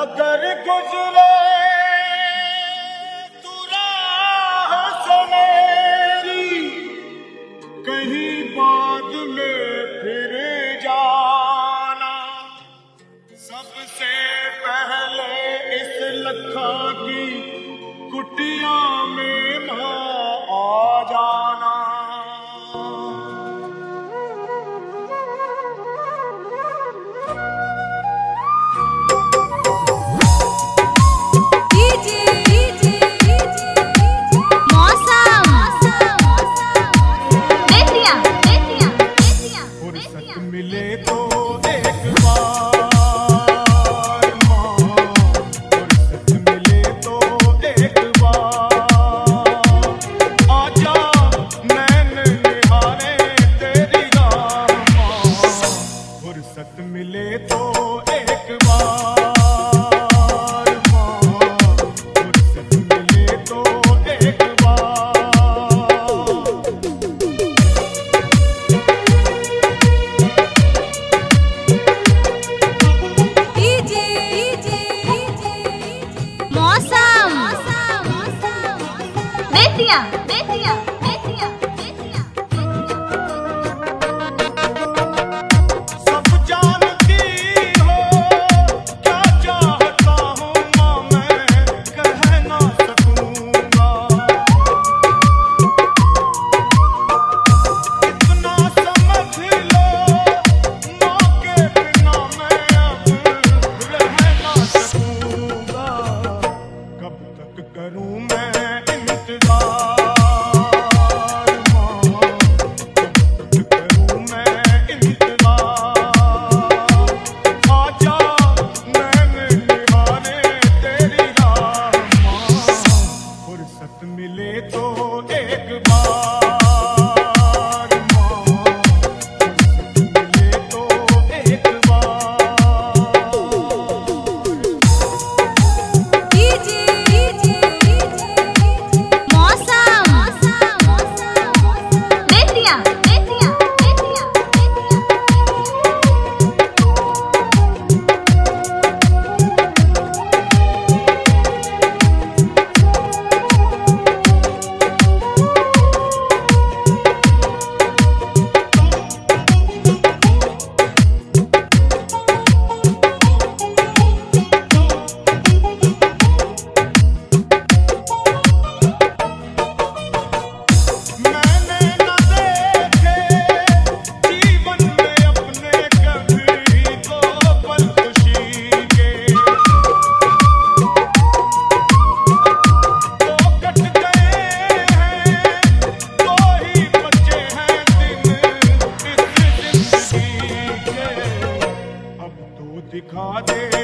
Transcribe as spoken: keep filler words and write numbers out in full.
अगर गुजरे तू राह से मेरी, कहीं बाद में फिर जाना। सबसे पहले इस लखा की कुटिया में ना आ जाना। मिले तो एक बार माँ, फुर्सत मिले तो एक बार आजा नैन निहारे तेरी राह माँ। फुर्सत मिले तो एक बार माँ, फुर्सत मिले तो एक बेतिया बेतिया बेतिया बेतिया। सब जानती हो क्या चाहता हूँ माँ, मैं कह ना सकूंगा। इतना समझ लो माँ के बिना मैं अब रह ना सकूंगा। कब तक करूँ मैं मिले तो एक बार माँ, मिले तो एक मौसम बेतिया बेतिया बेतिया दिखा दे।